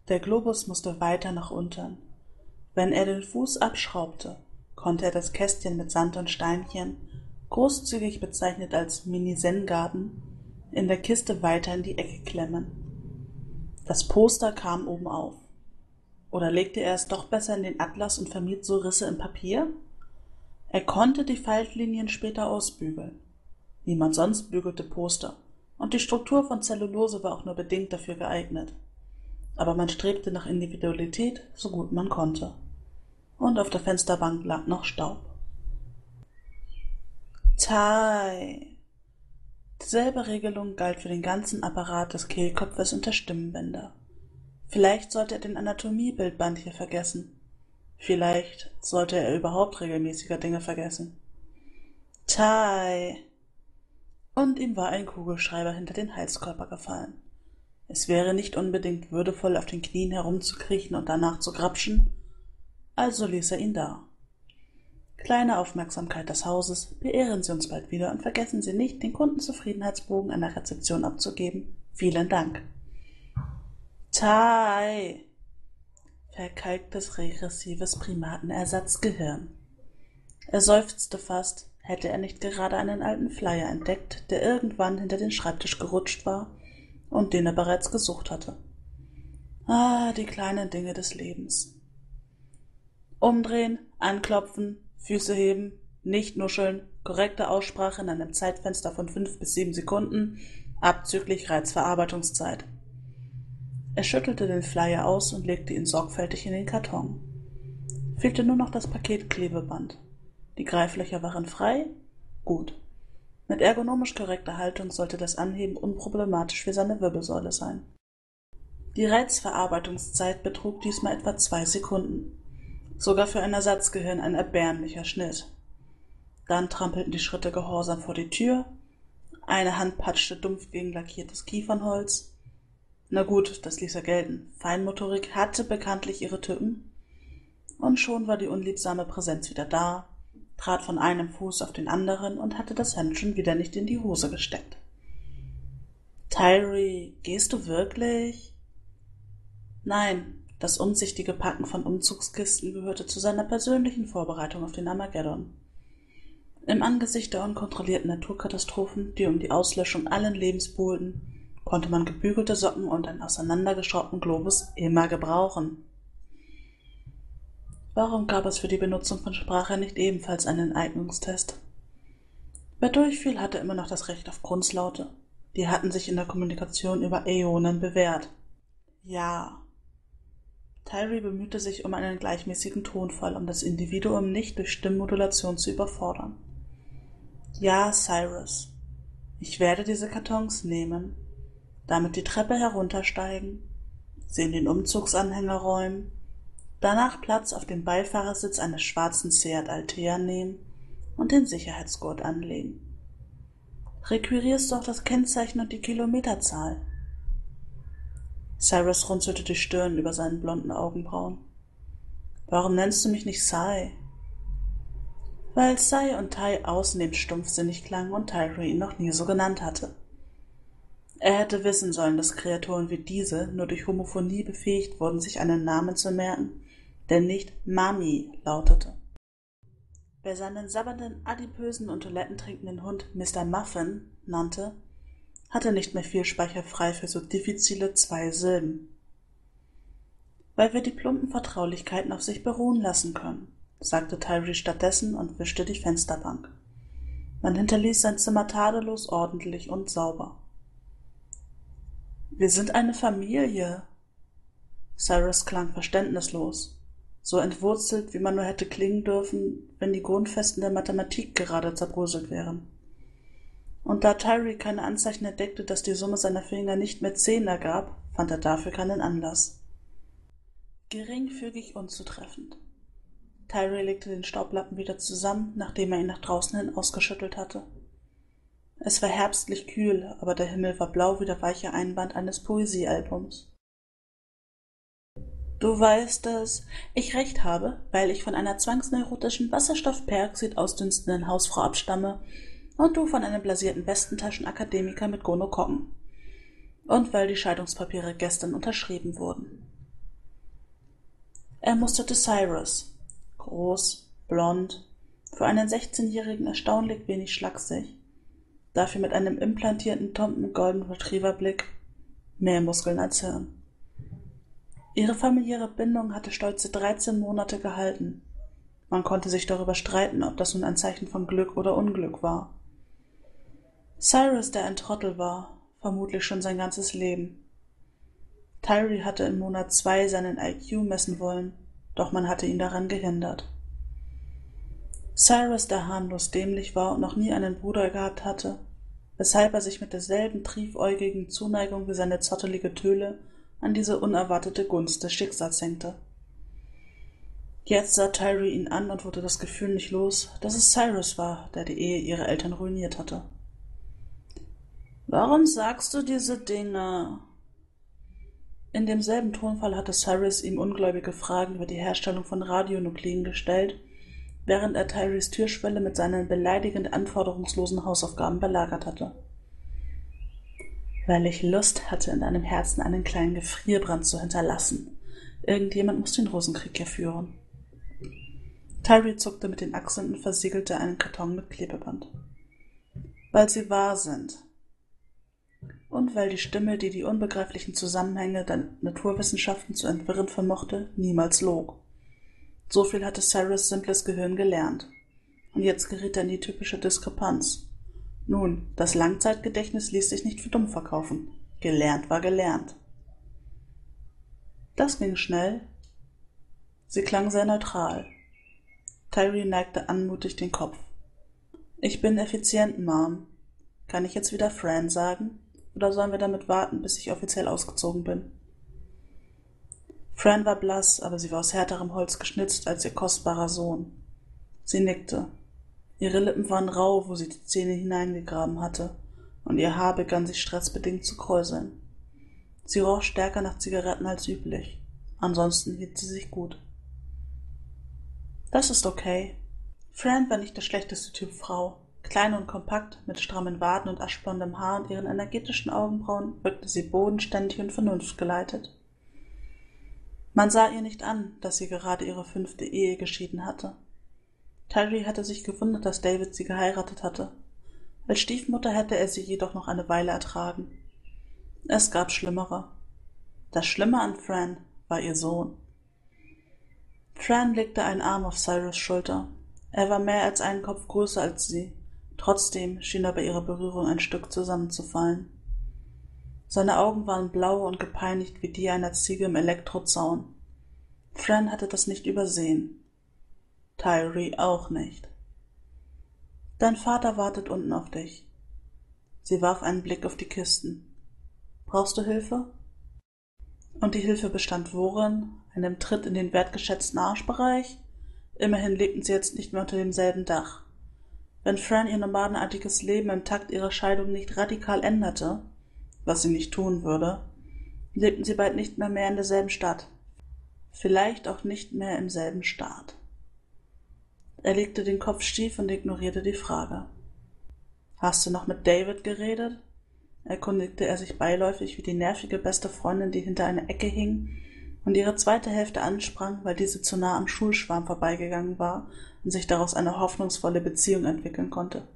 Der Globus musste weiter nach unten. Wenn er den Fuß abschraubte, konnte er das Kästchen mit Sand und Steinchen, großzügig bezeichnet als Mini-Zen-Garten, in der Kiste weiter in die Ecke klemmen. Das Poster kam oben auf. Oder legte er es doch besser in den Atlas und vermied so Risse im Papier? Er konnte die Faltlinien später ausbügeln. Niemand sonst bügelte Poster, und die Struktur von Zellulose war auch nur bedingt dafür geeignet. Aber man strebte nach Individualität, so gut man konnte. Und auf der Fensterbank lag noch Staub. Tai! Dieselbe Regelung galt für den ganzen Apparat des Kehlkopfes und der Stimmbänder. Vielleicht sollte er den Anatomiebildband hier vergessen. Vielleicht sollte er überhaupt regelmäßiger Dinge vergessen. Tai! Und ihm war ein Kugelschreiber hinter den Heizkörper gefallen. Es wäre nicht unbedingt würdevoll, auf den Knien herumzukriechen und danach zu grapschen, also ließ er ihn da. Kleine Aufmerksamkeit des Hauses, beehren Sie uns bald wieder und vergessen Sie nicht, den Kundenzufriedenheitsbogen an der Rezeption abzugeben. Vielen Dank. Tai! Verkalktes regressives Primatenersatzgehirn. Er seufzte fast, hätte er nicht gerade einen alten Flyer entdeckt, der irgendwann hinter den Schreibtisch gerutscht war und den er bereits gesucht hatte. Ah, die kleinen Dinge des Lebens. Umdrehen, anklopfen, Füße heben, nicht nuscheln, korrekte Aussprache in einem Zeitfenster von 5 bis 7 Sekunden, abzüglich Reizverarbeitungszeit. Er schüttelte den Flyer aus und legte ihn sorgfältig in den Karton. Fehlte nur noch das Paketklebeband. Die Greiflöcher waren frei? Gut. Mit ergonomisch korrekter Haltung sollte das Anheben unproblematisch für seine Wirbelsäule sein. Die Reizverarbeitungszeit betrug diesmal etwa 2 Sekunden. Sogar für ein Ersatzgehirn ein erbärmlicher Schnitt. Dann trampelten die Schritte gehorsam vor die Tür, eine Hand patschte dumpf gegen lackiertes Kiefernholz. Na gut, das ließ er gelten. Feinmotorik hatte bekanntlich ihre Tücken. Und schon war die unliebsame Präsenz wieder da, trat von einem Fuß auf den anderen und hatte das Hemd schon wieder nicht in die Hose gesteckt. Tyree, gehst du wirklich? Nein, das umsichtige Packen von Umzugskisten gehörte zu seiner persönlichen Vorbereitung auf den Armageddon. Im Angesicht der unkontrollierten Naturkatastrophen, die um die Auslöschung allen Lebens buhlten, konnte man gebügelte Socken und einen auseinandergeschraubten Globus immer gebrauchen. Warum gab es für die Benutzung von Sprache nicht ebenfalls einen Eignungstest? Wer durchfiel, hatte immer noch das Recht auf Grunzlaute. Die hatten sich in der Kommunikation über Äonen bewährt. Ja. Tyree bemühte sich um einen gleichmäßigen Tonfall, um das Individuum nicht durch Stimmmodulation zu überfordern. Ja, Cyrus. Ich werde diese Kartons nehmen, damit die Treppe heruntersteigen, sie in den Umzugsanhänger räumen, danach Platz auf dem Beifahrersitz eines schwarzen Seat Altea nehmen und den Sicherheitsgurt anlegen. Requirierst du auch das Kennzeichen und die Kilometerzahl? Cyrus runzelte die Stirn über seinen blonden Augenbrauen. Warum nennst du mich nicht Cy? Weil Cy und Ty ausnehmend stumpfsinnig klangen und Tyree ihn noch nie so genannt hatte. Er hätte wissen sollen, dass Kreaturen wie diese nur durch Homophonie befähigt wurden, sich einen Namen zu merken, der nicht Mami lautete. Wer seinen sabbernden, adipösen und toilettentrinkenden Hund Mr. Muffin nannte, hatte nicht mehr viel Speicher frei für so diffizile 2 Silben. Weil wir die plumpen Vertraulichkeiten auf sich beruhen lassen können, sagte Tyree stattdessen und wischte die Fensterbank. Man hinterließ sein Zimmer tadellos ordentlich und sauber. Wir sind eine Familie. Cyrus klang verständnislos, so entwurzelt, wie man nur hätte klingen dürfen, wenn die Grundfesten der Mathematik gerade zerbröselt wären. Und da Tyree keine Anzeichen entdeckte, dass die Summe seiner Finger nicht mehr 10 ergab, fand er dafür keinen Anlass. Geringfügig unzutreffend. Tyree legte den Staublappen wieder zusammen, nachdem er ihn nach draußen hin ausgeschüttelt hatte. Es war herbstlich kühl, aber der Himmel war blau wie der weiche Einband eines Poesiealbums. Du weißt, dass ich recht habe, weil ich von einer zwangsneurotischen Wasserstoffperoxid ausdünstenden Hausfrau abstamme und du von einem blasierten Westentaschenakademiker mit Gonokokken. Und weil die Scheidungspapiere gestern unterschrieben wurden. Er musterte Cyrus. Groß, blond, für einen 16-Jährigen erstaunlich wenig schlaksig, dafür mit einem implantierten tumpen Golden Retriever-Blick, mehr Muskeln als Hirn. Ihre familiäre Bindung hatte stolze 13 Monate gehalten. Man konnte sich darüber streiten, ob das nun ein Zeichen von Glück oder Unglück war. Cyrus, der ein Trottel war, vermutlich schon sein ganzes Leben. Tyree hatte in Monat 2 seinen IQ messen wollen, doch man hatte ihn daran gehindert. Cyrus, der harmlos dämlich war und noch nie einen Bruder gehabt hatte, weshalb er sich mit derselben triefäugigen Zuneigung wie seine zottelige Töle an diese unerwartete Gunst des Schicksals hängte. Jetzt sah Tyree ihn an und wurde das Gefühl nicht los, dass es Cyrus war, der die Ehe ihrer Eltern ruiniert hatte. »Warum sagst du diese Dinge?« In demselben Tonfall hatte Cyrus ihm ungläubige Fragen über die Herstellung von Radionukliden gestellt, während er Tyrees Türschwelle mit seinen beleidigend anforderungslosen Hausaufgaben belagert hatte. »Weil ich Lust hatte, in deinem Herzen einen kleinen Gefrierbrand zu hinterlassen. Irgendjemand muss den Rosenkrieg ja führen.« Tyree zuckte mit den Achseln und versiegelte einen Karton mit Klebeband. »Weil sie wahr sind. Und weil die Stimme, die die unbegreiflichen Zusammenhänge der Naturwissenschaften zu entwirren vermochte, niemals log. So viel hatte Cyrus' simples Gehirn gelernt. Und jetzt geriet er in die typische Diskrepanz. Nun, das Langzeitgedächtnis ließ sich nicht für dumm verkaufen. Gelernt war gelernt. Das ging schnell. Sie klang sehr neutral. Tyree neigte anmutig den Kopf. »Ich bin effizient, Mom. Kann ich jetzt wieder Fran sagen? Oder sollen wir damit warten, bis ich offiziell ausgezogen bin?« Fran war blass, aber sie war aus härterem Holz geschnitzt als ihr kostbarer Sohn. Sie nickte. Ihre Lippen waren rau, wo sie die Zähne hineingegraben hatte, und ihr Haar begann sich stressbedingt zu kräuseln. Sie roch stärker nach Zigaretten als üblich. Ansonsten hielt sie sich gut. »Das ist okay.« Fran war nicht der schlechteste Typ Frau. Klein und kompakt, mit strammen Waden und aschblondem Haar und ihren energetischen Augenbrauen wirkte sie bodenständig und vernunftgeleitet. Man sah ihr nicht an, dass sie gerade ihre 5. Ehe geschieden hatte. Tyree hatte sich gewundert, dass David sie geheiratet hatte. Als Stiefmutter hätte er sie jedoch noch eine Weile ertragen. Es gab Schlimmere. Das Schlimme an Fran war ihr Sohn. Fran legte einen Arm auf Cyrus' Schulter. Er war mehr als einen Kopf größer als sie. Trotzdem schien er bei ihrer Berührung ein Stück zusammenzufallen. Seine Augen waren blau und gepeinigt wie die einer Ziege im Elektrozaun. Fran hatte das nicht übersehen. Tyree auch nicht. »Dein Vater wartet unten auf dich.« Sie warf einen Blick auf die Kisten. »Brauchst du Hilfe?« Und die Hilfe bestand worin? Einem Tritt in den wertgeschätzten Arschbereich? Immerhin lebten sie jetzt nicht mehr unter demselben Dach. Wenn Fran ihr nomadenartiges Leben im Takt ihrer Scheidung nicht radikal änderte, was sie nicht tun würde, lebten sie bald nicht mehr in derselben Stadt. Vielleicht auch nicht mehr im selben Staat. Er legte den Kopf schief und ignorierte die Frage. »Hast du noch mit David geredet?« erkundigte er sich beiläufig wie die nervige beste Freundin, die hinter einer Ecke hing und ihre zweite Hälfte ansprang, weil diese zu nah am Schulschwarm vorbeigegangen war und sich daraus eine hoffnungsvolle Beziehung entwickeln konnte.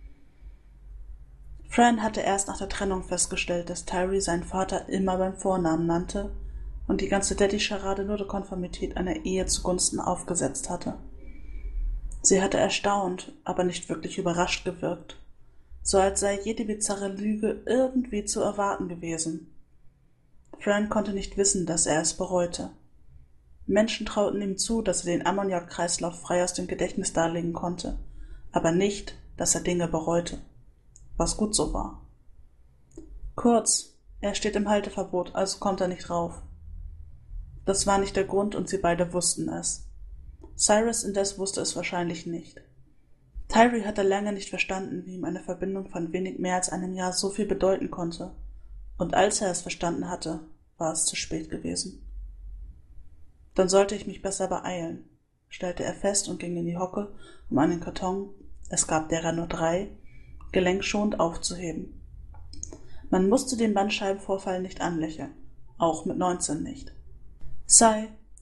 Fran hatte erst nach der Trennung festgestellt, dass Tyree seinen Vater immer beim Vornamen nannte und die ganze Daddy-Scharade nur der Konformität einer Ehe zugunsten aufgesetzt hatte. Sie hatte erstaunt, aber nicht wirklich überrascht gewirkt, so als sei jede bizarre Lüge irgendwie zu erwarten gewesen. Fran konnte nicht wissen, dass er es bereute. Menschen trauten ihm zu, dass er den Ammoniakkreislauf frei aus dem Gedächtnis darlegen konnte, aber nicht, dass er Dinge bereute, was gut so war. Kurz, er steht im Halteverbot, also kommt er nicht rauf. Das war nicht der Grund und sie beide wussten es. Cyrus indes wusste es wahrscheinlich nicht. Tyree hatte lange nicht verstanden, wie ihm eine Verbindung von wenig mehr als einem Jahr so viel bedeuten konnte, und als er es verstanden hatte, war es zu spät gewesen. Dann sollte ich mich besser beeilen, stellte er fest und ging in die Hocke, um einen Karton, es gab derer nur 3, gelenkschonend aufzuheben. Man musste den Bandscheibenvorfall nicht anlächeln, auch mit 19 nicht. Sei,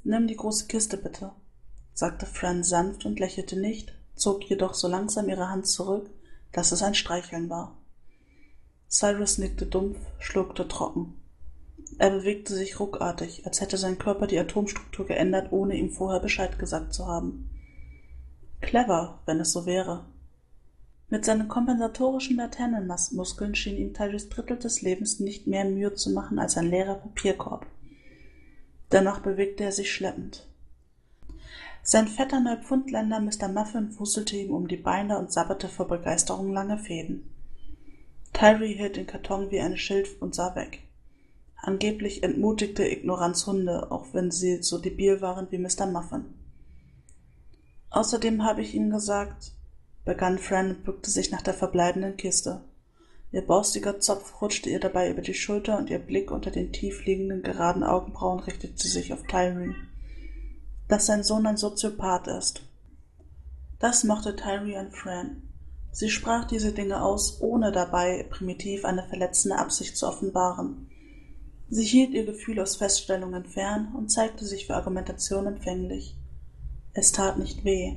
»Nimm die große Kiste bitte«, sagte Fran sanft und lächelte nicht, zog jedoch so langsam ihre Hand zurück, dass es ein Streicheln war. Cyrus nickte dumpf, schluckte trocken. Er bewegte sich ruckartig, als hätte sein Körper die Atomstruktur geändert, ohne ihm vorher Bescheid gesagt zu haben. Clever, wenn es so wäre. Mit seinen kompensatorischen Laternenmuskeln schien ihm Tyrus Drittel des Lebens nicht mehr Mühe zu machen als ein leerer Papierkorb. Dennoch bewegte er sich schleppend. Sein fetter Neupfundländer Mr. Muffin wuselte ihm um die Beine und sabberte vor Begeisterung lange Fäden. Tyree hielt den Karton wie ein Schild und sah weg. Angeblich entmutigte Ignoranz Hunde, auch wenn sie so debil waren wie Mr. Muffin. »Außerdem habe ich Ihnen gesagt«, begann Fran und bückte sich nach der verbleibenden Kiste. Ihr borstiger Zopf rutschte ihr dabei über die Schulter und ihr Blick unter den tief liegenden, geraden Augenbrauen richtete sich auf Tyree. Dass sein Sohn ein Soziopath ist. Das mochte Tyree an Fran. Sie sprach diese Dinge aus, ohne dabei primitiv eine verletzende Absicht zu offenbaren. Sie hielt ihr Gefühl aus Feststellungen fern und zeigte sich für Argumentation empfänglich. Es tat nicht weh.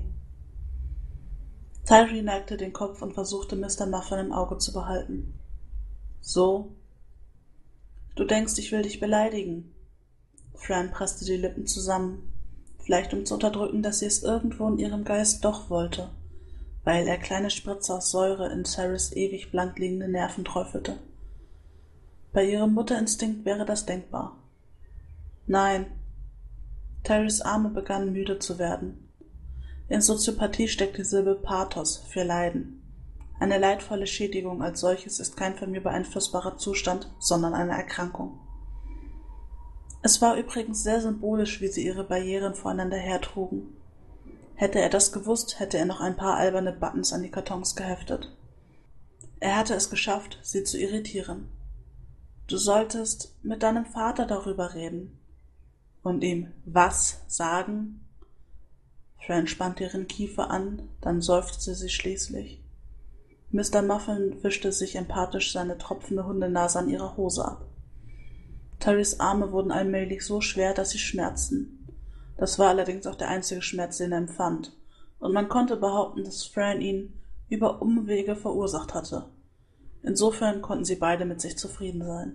Tyree neigte den Kopf und versuchte, Mr. Muffin im Auge zu behalten. »So? Du denkst, ich will dich beleidigen?« Fran presste die Lippen zusammen, vielleicht um zu unterdrücken, dass sie es irgendwo in ihrem Geist doch wollte, weil er kleine Spritzer aus Säure in Cyrus' ewig blank liegende Nerven träufelte. Bei ihrem Mutterinstinkt wäre das denkbar. Nein. Tyrus' Arme begannen müde zu werden. In Soziopathie steckt die Silbe Pathos für Leiden. Eine leidvolle Schädigung als solches ist kein von mir beeinflussbarer Zustand, sondern eine Erkrankung. Es war übrigens sehr symbolisch, wie sie ihre Barrieren voreinander hertrugen. Hätte er das gewusst, hätte er noch ein paar alberne Buttons an die Kartons geheftet. Er hatte es geschafft, sie zu irritieren. Du solltest mit deinem Vater darüber reden. Und ihm was sagen? Fran spannte ihren Kiefer an, dann seufzte sie schließlich. Mr. Muffin wischte sich empathisch seine tropfende Hundenase an ihrer Hose ab. Tyrus Arme wurden allmählich so schwer, dass sie schmerzten. Das war allerdings auch der einzige Schmerz, den er empfand, und man konnte behaupten, dass Fran ihn über Umwege verursacht hatte. Insofern konnten sie beide mit sich zufrieden sein.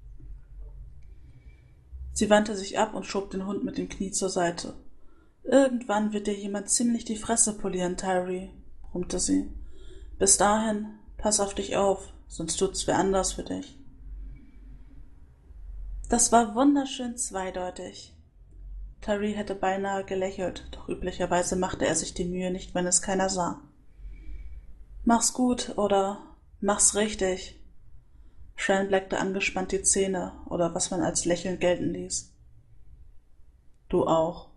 Sie wandte sich ab und schob den Hund mit dem Knie zur Seite. »Irgendwann wird dir jemand ziemlich die Fresse polieren, Tyree«, brummte sie. »Bis dahin, pass auf dich auf, sonst tut's wer anders für dich.« Das war wunderschön zweideutig. Tyree hätte beinahe gelächelt, doch üblicherweise machte er sich die Mühe nicht, wenn es keiner sah. »Mach's gut« oder »Mach's richtig«. Fran bleckte angespannt die Zähne oder was man als Lächeln gelten ließ. »Du auch«,